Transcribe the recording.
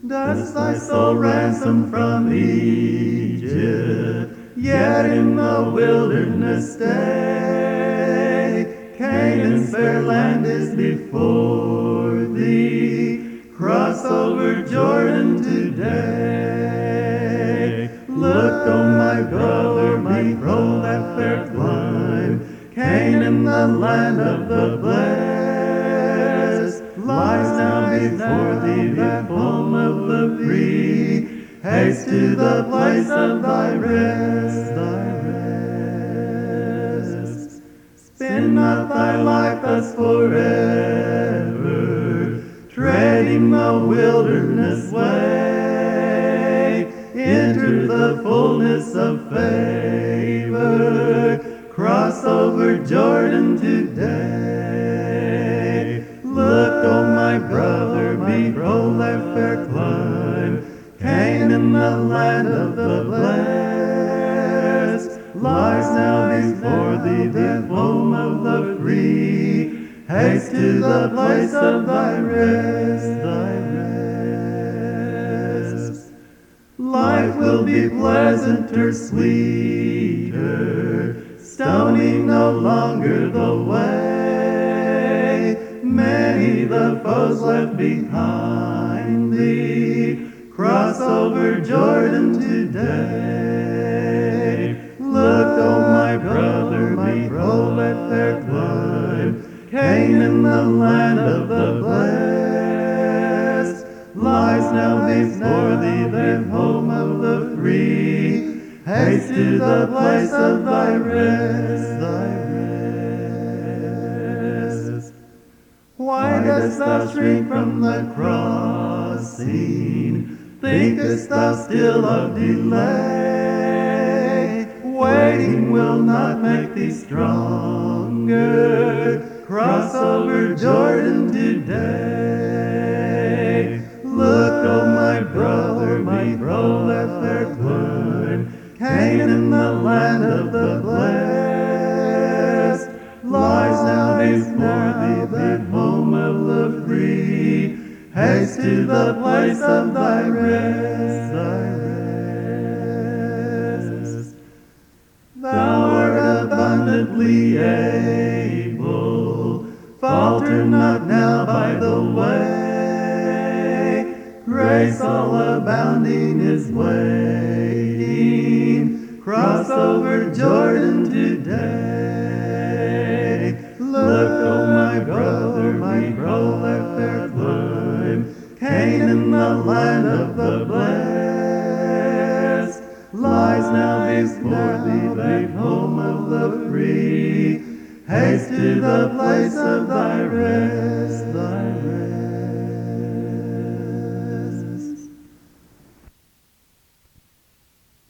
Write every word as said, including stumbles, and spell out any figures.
Dost thy soul ransom from Egypt, yet in the wilderness stay. Canaan's fair land is before thee, cross over Jordan today. Look, O my brother, behold that fair clime, Canaan, the land of the blessed, lies now before thee, that home of the free. Haste to the place of thy rest, thy rest. Spend not thy life thus forever, treading the wilderness way. Enter the fullness of favor, cross over Jordan today. Look, O my brother, behold that fair clime, Canaan, the land of the blessed, lies now before thee, the home of the free. Haste to the place of thy rest, thy rest. Life will be pleasanter, sweeter, stony no longer the way. Many the foes left behind thee, cross over Jordan today. Look, O my brother, behold that fair clime, Canaan, the land of the blessed, lies now before thee, the home of the free. Haste to the place of thy rest, thy rest. Why dost thou shrink from the crossing? Thinkest thou still of delay? Waiting will not make thee stronger. Cross over Jordan today. Look, O my brother, behold that fair clime, Canaan, the land of the blessed, lies now before thee, the home of the free. Haste to the place of thy rest, thy rest. Thou art abundantly able, falter not now by the way. Grace all abounding is waiting, cross over Jordan today. Look, O my brother, behold that fair clime, Canaan, the land of the blessed, lies now before thee, the home of the free. Haste to the place of thy rest, thy rest.